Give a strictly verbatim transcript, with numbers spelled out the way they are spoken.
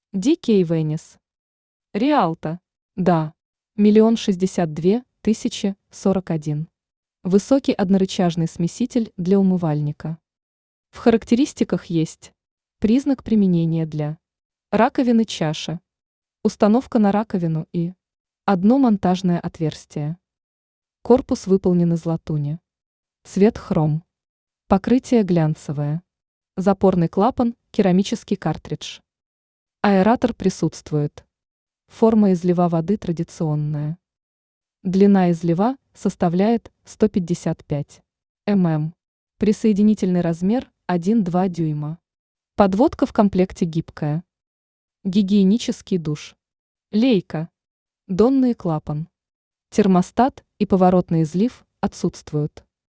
Ди Кей Венис. Риалто. Да. Миллион шестьдесят две тысячи сорок один. Высокий однорычажный смеситель для умывальника. В характеристиках есть признак применения для раковины чаша, установка на раковину и одно монтажное отверстие. Корпус выполнен из латуни. Цвет хром. Покрытие глянцевое. Запорный клапан, керамический картридж. Аэратор присутствует. Форма излива воды традиционная. Длина излива составляет сто пятьдесят пять миллиметров. Присоединительный размер один-два дюйма. Подводка в комплекте гибкая. Гигиенический душ. Лейка. Донный клапан. Термостат и поворотный излив отсутствуют.